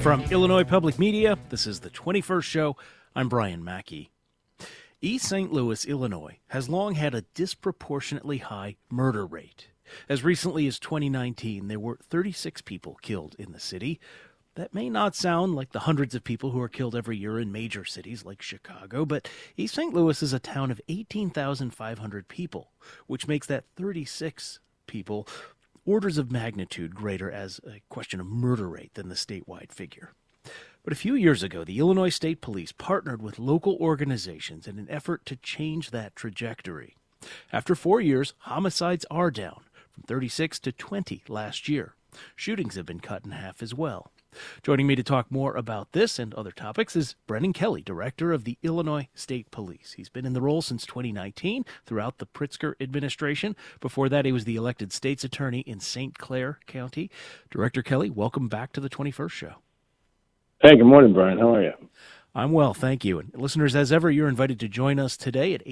From Illinois Public Media, this is the 21st Show. I'm Brian Mackey. East St. Louis, Illinois, has long had a disproportionately high murder rate. As recently as 2019, there were 36 people killed in the city. That may not sound like the hundreds of people who are killed every year in major cities like Chicago, but East St. Louis is a town of 18,500 people, which makes that 36 people orders of magnitude greater as a question of murder rate than the statewide figure. But a few years ago, the Illinois State Police partnered with local organizations in an effort to change that trajectory. After 4 years, homicides are down from 36 to 20 last year. Shootings have been cut in half as well. Joining me to talk more about this and other topics is Brennan Kelly, director of the Illinois State Police. He's been in the role since 2019 throughout the Pritzker administration. Before that, he was the elected state's attorney in St. Clair County. Director Kelly, welcome back to the 21st Show. Hey, good morning, Brian. How are you? I'm well, thank you. And listeners, as ever, you're invited to join us today at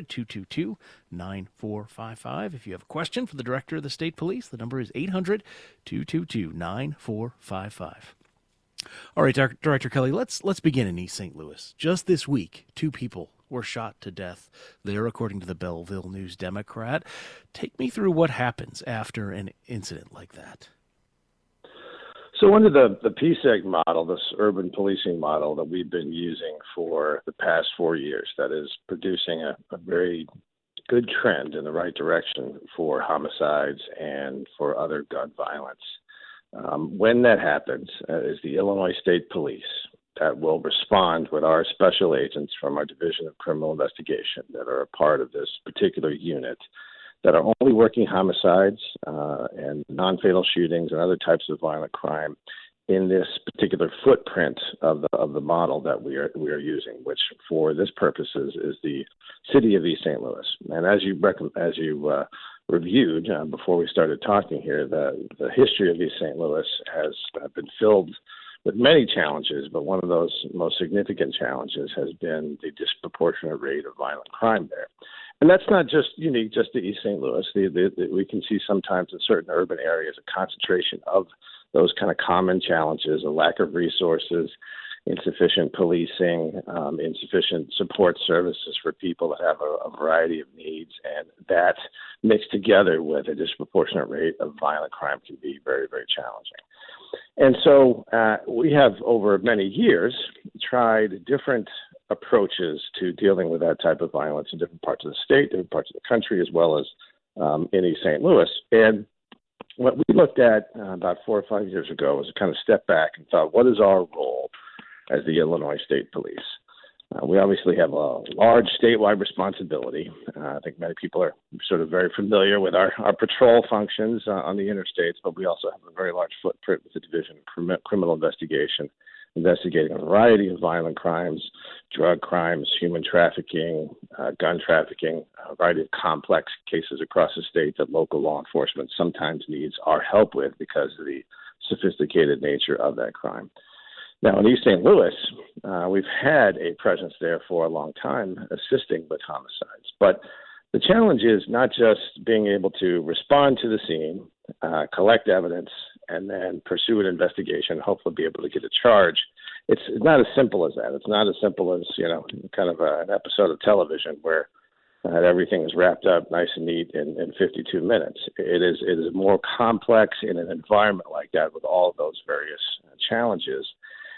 800-222-9455. If you have a question for the director of the state police, the number is 800-222-9455. All right, Director Kelly, let's begin in East St. Louis. Just this week, 2 people were shot to death there, according to the Belleville News-Democrat. Take me through what happens after an incident like that. So under the PSEG model, this urban policing model that we've been using for the past 4 years, that is producing a very good trend in the right direction for homicides and for other gun violence. When that happens, is the Illinois State Police that will respond with our special agents from our Division of Criminal Investigation that are a part of this particular unit that are only working homicides and non-fatal shootings and other types of violent crime in this particular footprint of the model that we are using, which for this purposes is the city of East St. Louis. And as you reviewed before we started talking here, the history of East St. Louis has been filled with many challenges, but one of those most significant challenges has been the disproportionate rate of violent crime there. And that's not just unique just to East St. Louis. We can see sometimes in certain urban areas a concentration of those kind of common challenges, a lack of resources, insufficient policing, insufficient support services for people that have a variety of needs, and that mixed together with a disproportionate rate of violent crime can be very, very challenging. And so we have over many years tried different approaches to dealing with that type of violence in different parts of the state, different parts of the country, as well as in East St. Louis. And what we looked at about 4 or 5 years ago was to kind of step back and thought, what is our role as the Illinois State Police? We obviously have a large statewide responsibility. I think many people are sort of very familiar with our patrol functions on the interstates, but we also have a very large footprint with the Division of Criminal Investigation, investigating a variety of violent crimes, drug crimes, human trafficking, gun trafficking, a variety of complex cases across the state that local law enforcement sometimes needs our help with because of the sophisticated nature of that crime. Now, in East St. Louis, we've had a presence there for a long time assisting with homicides. But the challenge is not just being able to respond to the scene, collect evidence, and then pursue an investigation, hopefully be able to get a charge. It's not as simple as that. It's not as simple as, kind of an episode of television where everything is wrapped up nice and neat in 52 minutes. It is more complex in an environment like that with all of those various challenges.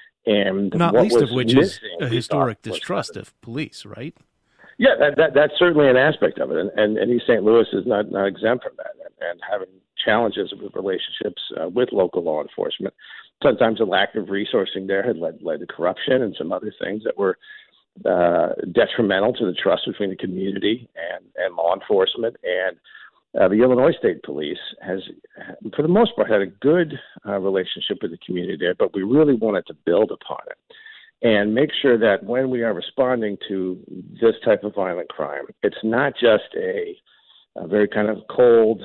And not least of which is a historic distrust of police, right? Yeah, that's certainly an aspect of it, and East St. Louis is not exempt from that. And having challenges with relationships with local law enforcement, sometimes a lack of resourcing there had led to corruption and some other things that were detrimental to the trust between the community and law enforcement. And the Illinois State Police has, for the most part, had a good relationship with the community there, but we really wanted to build upon it and make sure that when we are responding to this type of violent crime, it's not just a very kind of cold,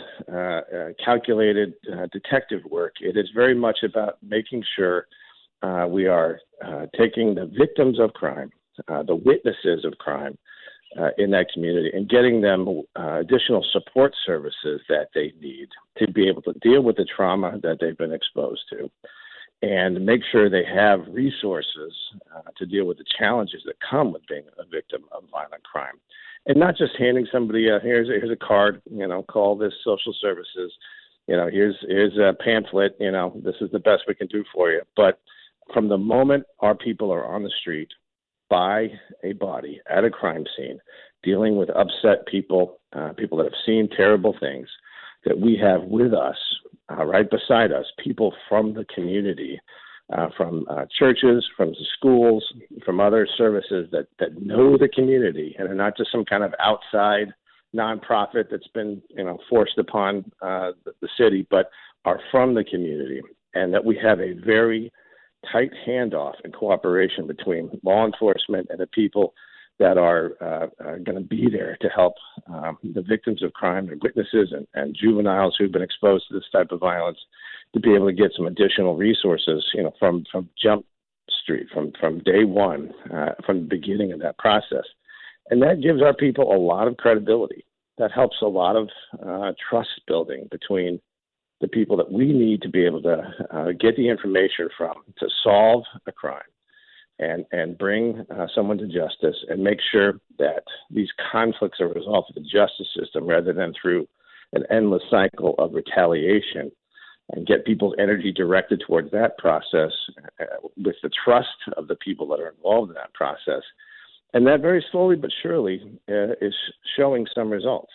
calculated detective work. It is very much about making sure we are taking the victims of crime, the witnesses of crime, in that community and getting them additional support services that they need to be able to deal with the trauma that they've been exposed to and make sure they have resources to deal with the challenges that come with being a victim of violent crime. And not just handing somebody here's a card, call this social services, here's a pamphlet, this is the best we can do for you. But from the moment our people are on the street by a body at a crime scene, dealing with upset people, people that have seen terrible things, that we have with us, right beside us, people from the community, from churches, from the schools, from other services that know the community and are not just some kind of outside nonprofit that's been forced upon the city, but are from the community, and that we have a very tight handoff and cooperation between law enforcement and the people that are going to be there to help the victims of crime and witnesses and juveniles who've been exposed to this type of violence to be able to get some additional resources, from Jump Street, from day one, from the beginning of that process. And that gives our people a lot of credibility. That helps a lot of trust building between the people that we need to be able to get the information from to solve a crime and bring someone to justice and make sure that these conflicts are resolved with the justice system rather than through an endless cycle of retaliation, and get people's energy directed towards that process with the trust of the people that are involved in that process. And that very slowly but surely is showing some results.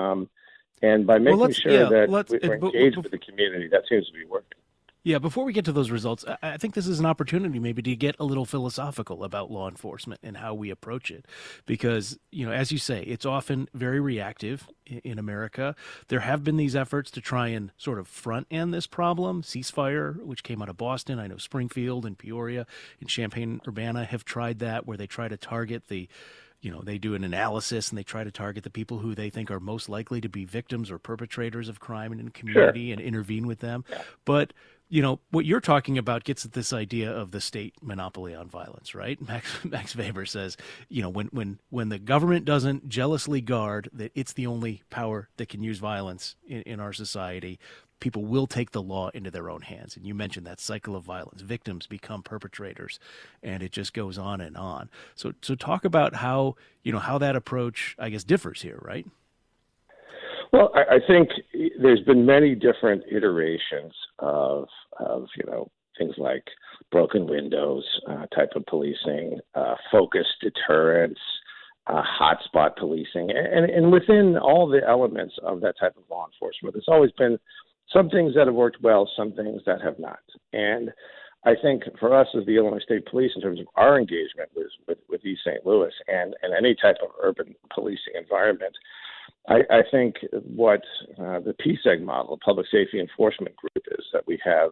And by making sure that we're engaged with the community, that seems to be working. Yeah, before we get to those results, I think this is an opportunity maybe to get a little philosophical about law enforcement and how we approach it. Because, as you say, it's often very reactive in America. There have been these efforts to try and sort of front end this problem. Ceasefire, which came out of Boston. I know Springfield and Peoria and Champaign-Urbana have tried that, where they try to target they do an analysis and they try to target the people who they think are most likely to be victims or perpetrators of crime in the community and intervene with them. Yeah. But what you're talking about gets at this idea of the state monopoly on violence, right? Max Weber says, when the government doesn't jealously guard that it's the only power that can use violence in our society, people will take the law into their own hands. And you mentioned that cycle of violence. Victims become perpetrators, and it just goes on and on. So talk about how that approach, I guess, differs here, right? Well, I think there's been many different iterations of things like broken windows type of policing, focused deterrence, hotspot policing, and within all the elements of that type of law enforcement, there's always been some things that have worked well, some things that have not. And I think for us as the Illinois State Police, in terms of our engagement with East St. Louis and any type of urban policing environment, I think what the PSEG model, the Public Safety Enforcement Group, is that we have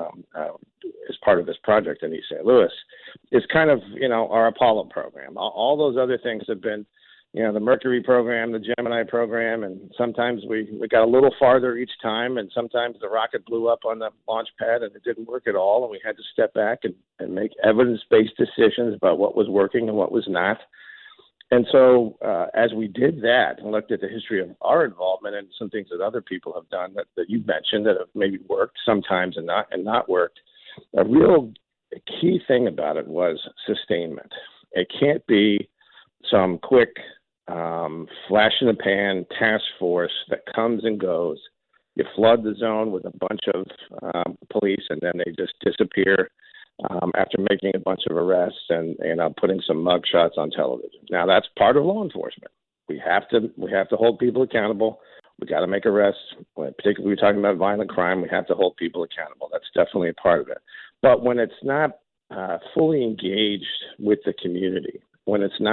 as part of this project in East St. Louis is kind of, our Apollo program. All those other things have been, the Mercury program, the Gemini program, and sometimes we got a little farther each time, and sometimes the rocket blew up on the launch pad and it didn't work at all, and we had to step back and make evidence-based decisions about what was working and what was not. And so as we did that and looked at the history of our involvement and some things that other people have done that you mentioned that have maybe worked sometimes and not worked, a real key thing about it was sustainment. It can't be some quick flash in the pan task force that comes and goes. You flood the zone with a bunch of police and then they just disappear after making a bunch of arrests and putting some mug shots on television. Now that's part of law enforcement. We have to hold people accountable. We got to make arrests. Particularly we're talking about violent crime. We have to hold people accountable. That's definitely a part of it. But when it's not fully engaged with the community, when it's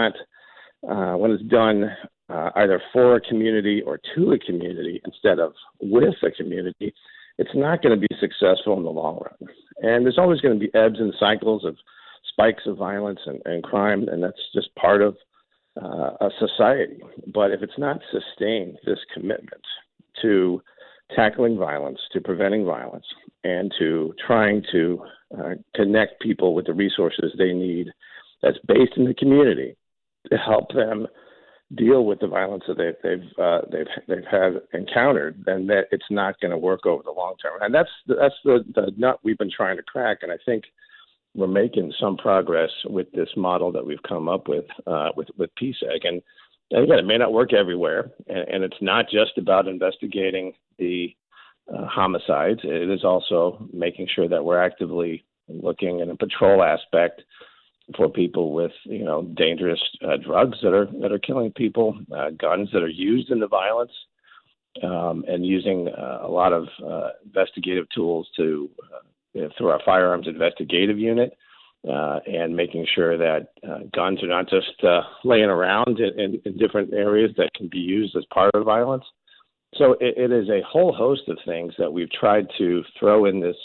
done either for a community or to a community instead of with a community, it's not going to be successful in the long run. And there's always going to be ebbs and cycles of spikes of violence and crime, and that's just part of a society. But if it's not sustained, this commitment to tackling violence, to preventing violence, and to trying to connect people with the resources they need that's based in the community to help them deal with the violence that they've had encountered, then that it's not going to work over the long term. And that's the nut we've been trying to crack. And I think we're making some progress with this model that we've come up with PSEG. And again, it may not work everywhere, and it's not just about investigating the homicides. It is also making sure that we're actively looking in a patrol aspect for people with, dangerous drugs that are killing people, guns that are used in the violence, and using a lot of investigative tools through our firearms investigative unit, and making sure that guns are not just laying around in different areas that can be used as part of violence. So it is a whole host of things that we've tried to throw in this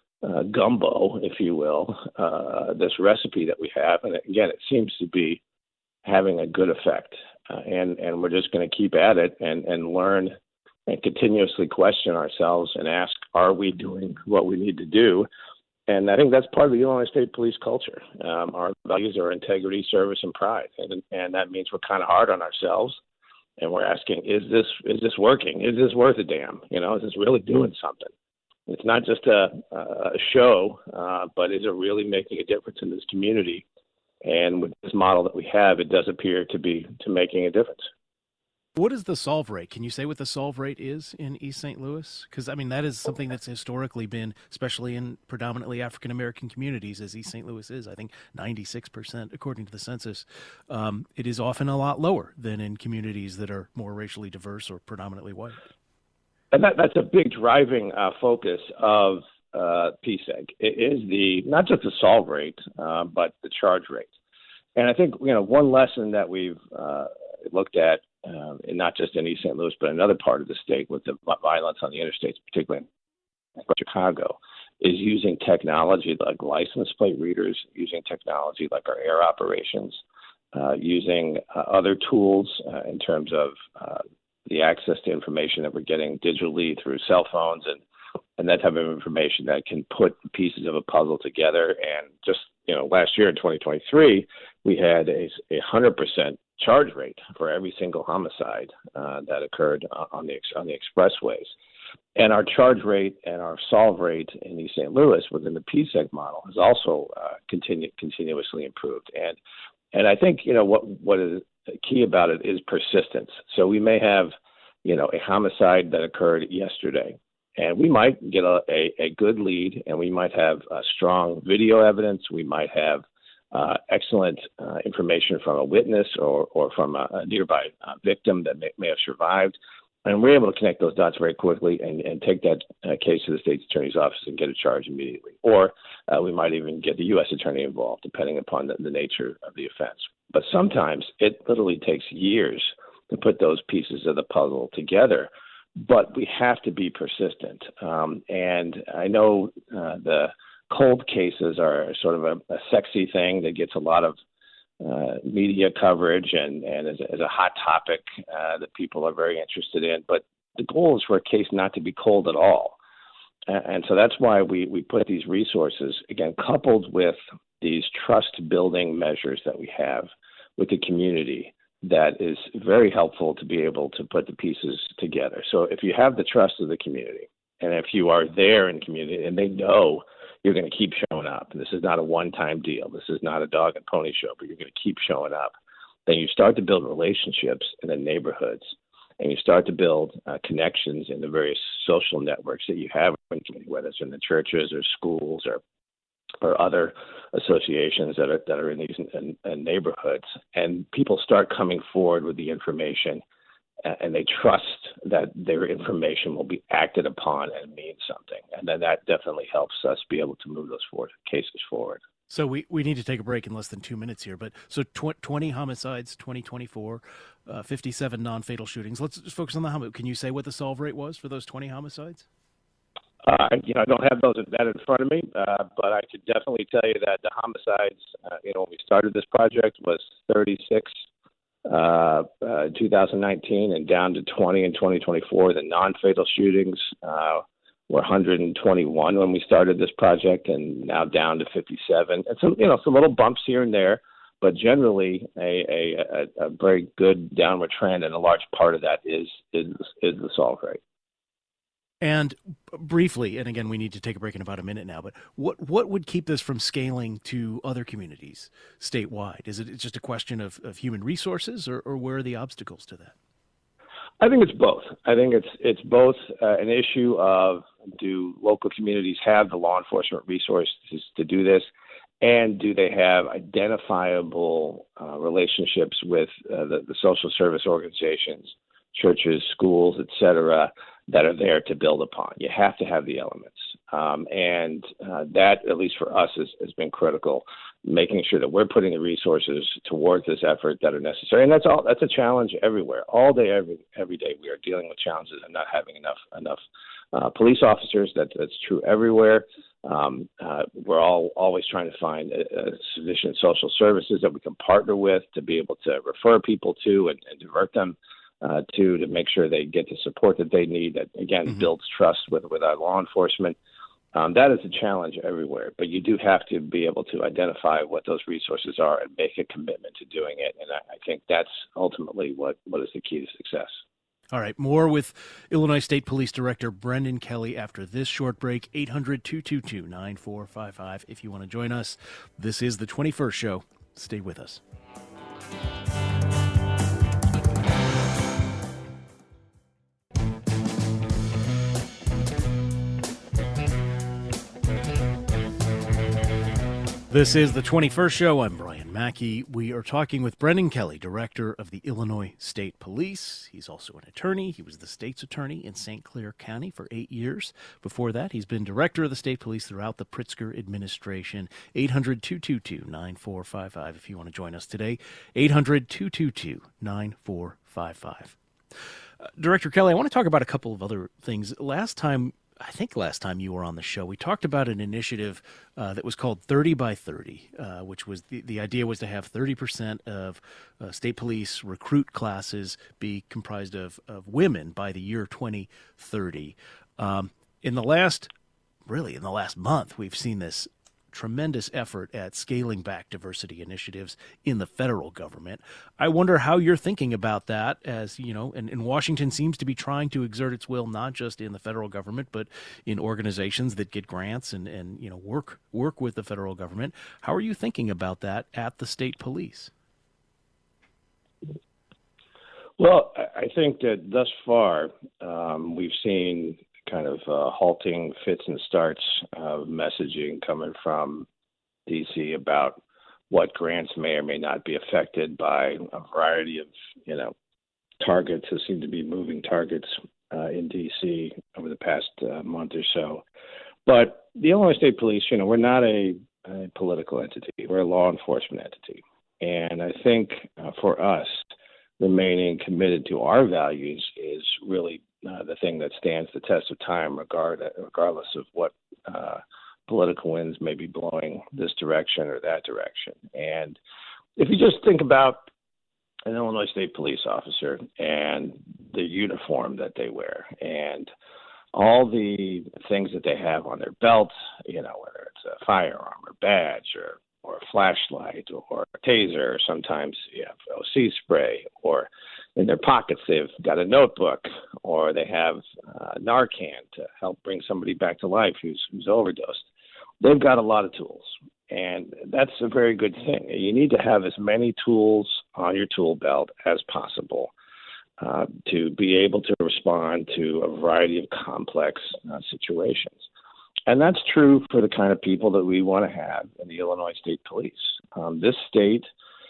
gumbo, if you will, this recipe that we have. And again, it seems to be having a good effect. And we're just going to keep at it and learn and continuously question ourselves and ask, are we doing what we need to do? And I think that's part of the Illinois State Police culture. Our values are integrity, service, and pride. And that means we're kind of hard on ourselves. And we're asking, is this working? Is this worth a damn? Is this really doing something? It's not just a show, but is it really making a difference in this community? And with this model that we have, it does appear to making a difference. What is the solve rate? Can you say what the solve rate is in East St. Louis? Because, that is something that's historically been, especially in predominantly African-American communities, as East St. Louis is, I think 96%, according to the census. It is often a lot lower than in communities that are more racially diverse or predominantly white. And that's a big driving focus of PSEG. It is not just the solve rate, but the charge rate. And I think, one lesson that we've looked at, and not just in East St. Louis, but another part of the state with the violence on the interstates, particularly in Chicago, is using technology like license plate readers, using technology like our air operations, using other tools in terms of the access to information that we're getting digitally through cell phones and that type of information that can put pieces of a puzzle together. And just, last year in 2023, we had a 100% charge rate for every single homicide that occurred on the expressways. And our charge rate and our solve rate in East St. Louis within the PSEG model has also continuously improved. And I think, what is key about it is persistence. So we may have, a homicide that occurred yesterday, and we might get a good lead, and we might have strong video evidence. We might have excellent information from a witness or from a nearby victim that may have survived. And we're able to connect those dots very quickly and take that case to the state's attorney's office and get a charge immediately. Or we might even get the U.S. attorney involved, depending upon the nature of the offense. But sometimes it literally takes years to put those pieces of the puzzle together. But we have to be persistent. And I know the cold cases are sort of a sexy thing that gets a lot of media coverage and as a hot topic that people are very interested in. But the goal is for a case not to be cold at all. And so that's why we put these resources, again, coupled with these trust-building measures that we have with the community, that is very helpful to be able to put the pieces together. So if you have the trust of the community, and if you are there in community and they know you're going to keep showing up, and this is not a one-time deal, this is not a dog and pony show, but you're going to keep showing up, then you start to build relationships in the neighborhoods, and you start to build connections in the various social networks that you have, whether it's in the churches or schools or other associations that are in these neighborhoods. And people start coming forward with the information, and they trust that their information will be acted upon and mean something. And then that definitely helps us be able to move those cases forward. So we need to take a break in less than 2 minutes here. But so 20 homicides, 2024, 57 non-fatal shootings. Let's just focus on the homicide. Can you say what the solve rate was for those 20 homicides? I don't have that in front of me, but I could definitely tell you that the homicides, when we started this project, was 36 2019 and down to 20 in 2024. The non-fatal shootings were 121 when we started this project, and now down to 57. And some little bumps here and there, but generally a very good downward trend, and a large part of that is the solve rate. And briefly, and again, we need to take a break in about a minute now, but what would keep this from scaling to other communities statewide? Is it just a question of human resources, or where are the obstacles to that? I think it's both. I think it's both an issue of, do local communities have the law enforcement resources to do this, and do they have identifiable relationships with the social service organizations, churches, schools, et cetera, that are there to build upon? You have to have the elements. And that, at least for us, has been critical, making sure that we're putting the resources towards this effort that are necessary. And that's a challenge everywhere. All day, every day, we are dealing with challenges and not having enough police officers. That's true everywhere. We're always trying to find sufficient social services that we can partner with to be able to refer people to and divert them to make sure they get the support that they need. That, again, builds trust with our law enforcement. That is a challenge everywhere, but you do have to be able to identify what those resources are and make a commitment to doing it. And I think that's ultimately what is the key to success. All right, more with Illinois State Police Director Brendan Kelly after this short break. 800-222-9455 if you want to join us. This is the 21st Show. Stay with us. This is the 21st Show. I'm Brian Mackey. We are talking with Brendan Kelly, Director of the Illinois State Police. He's also an attorney. He was the state's attorney in St. Clair County for 8 years. Before that, he's been Director of the State Police throughout the Pritzker administration. 800-222-9455 if you want to join us today. 800-222-9455. Director Kelly, I want to talk about a couple of other things. Last time you were on the show, we talked about an initiative that was called 30 by 30, which was the idea was to have 30% of state police recruit classes be comprised of women by the year 2030. In the last month, we've seen this tremendous effort at scaling back diversity initiatives in the federal government. I wonder how you're thinking about that, as you know, and Washington seems to be trying to exert its will not just in the federal government, but in organizations that get grants and you know work with the federal government. How are you thinking about that at the state police? Well, I think that thus far we've seen kind of halting fits and starts of messaging coming from D.C. about what grants may or may not be affected by a variety of, targets. There seem to be moving targets in D.C. over the past month or so. But the Illinois State Police, we're not a political entity. We're a law enforcement entity. And I think for us, remaining committed to our values is really the thing that stands the test of time, regardless of what political winds may be blowing this direction or that direction. And if you just think about an Illinois State Police officer and the uniform that they wear and all the things that they have on their belt, whether it's a firearm or badge or a flashlight or a taser, or sometimes you have OC spray, or in their pockets they've got a notebook, or they have Narcan to help bring somebody back to life who's overdosed. They've got a lot of tools, and that's a very good thing. You need to have as many tools on your tool belt as possible to be able to respond to a variety of complex situations. And that's true for the kind of people that we want to have in the Illinois State Police. This state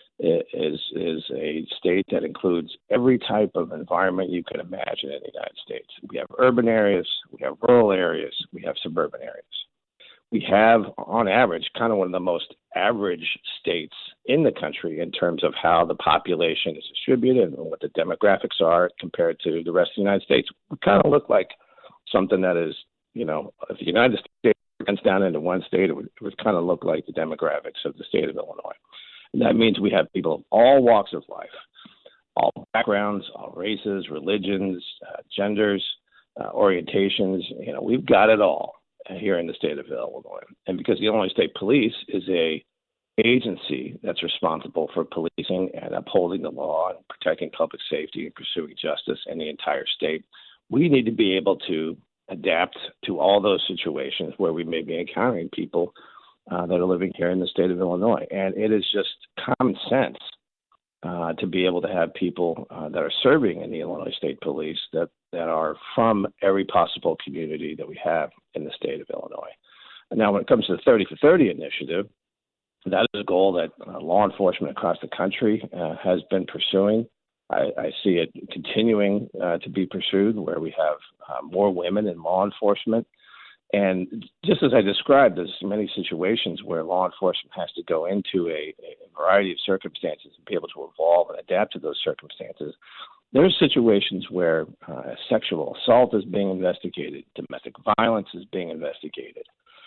is a state that includes every type of environment you can imagine in the United States. We have urban areas, we have rural areas, we have suburban areas. We have, on average, kind of one of the most average states in the country in terms of how the population is distributed and what the demographics are compared to the rest of the United States. We kind of look like something that is, if the United States runs down into one state, it would kind of look like the demographics of the state of Illinois. And that means we have people of all walks of life, all backgrounds, all races, religions, genders, orientations. We've got it all here in the state of Illinois. And because the Illinois State Police is a agency that's responsible for policing and upholding the law and protecting public safety and pursuing justice in the entire state, we need to be able to adapt to all those situations where we may be encountering people that are living here in the state of Illinois. And it is just common sense to be able to have people that are serving in the Illinois State Police that are from every possible community that we have in the state of Illinois. And now, when it comes to the 30 for 30 initiative, that is a goal that law enforcement across the country has been pursuing. I see it continuing to be pursued, where we have more women in law enforcement. And just as I described, there's many situations where law enforcement has to go into a variety of circumstances and be able to evolve and adapt to those circumstances. There's situations where sexual assault is being investigated, domestic violence is being investigated,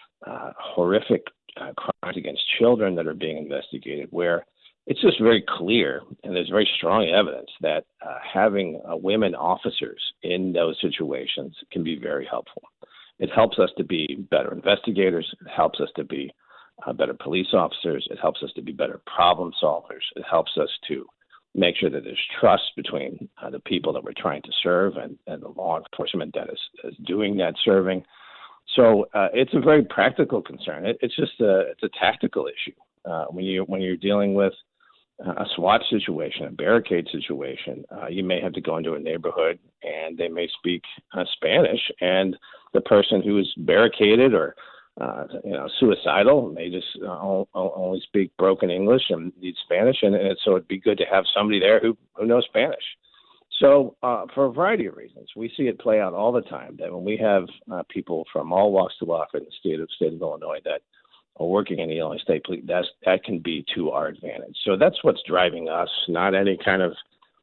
horrific crimes against children that are being investigated, where it's just very clear, and there's very strong evidence that having women officers in those situations can be very helpful. It helps us to be better investigators. It helps us to be better police officers. It helps us to be better problem solvers. It helps us to make sure that there's trust between the people that we're trying to serve and the law enforcement that is doing that serving. So it's a very practical concern. It's just it's a tactical issue. When you're dealing with a SWAT situation, a barricade situation, you may have to go into a neighborhood and they may speak Spanish, and the person who is barricaded or suicidal may just only speak broken English and need Spanish, and so it'd be good to have somebody there who knows Spanish. So for a variety of reasons, we see it play out all the time that when we have people from all walks of life in the state of Illinois that are working in the Illinois State Police, that can be to our advantage. So that's what's driving us, not any kind of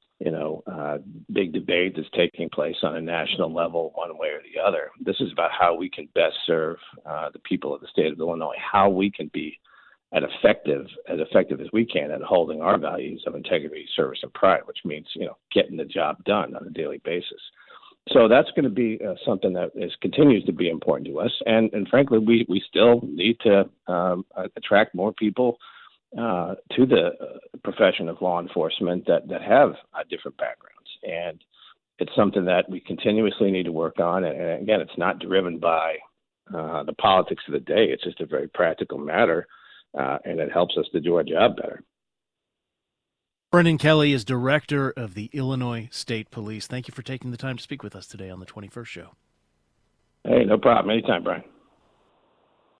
big debate that's taking place on a national level one way or the other. This is about how we can best serve the people of the state of Illinois, how we can be as effective as we can at holding our values of integrity, service, and pride, which means, getting the job done on a daily basis. So that's going to be something that continues to be important to us. And frankly, we still need to attract more people to the profession of law enforcement that have different backgrounds. And it's something that we continuously need to work on. And again, it's not driven by the politics of the day. It's just a very practical matter, and it helps us to do our job better. Brendan Kelly is director of the Illinois State Police. Thank you for taking the time to speak with us today on the 21st Show. Hey, no problem. Anytime, Brian.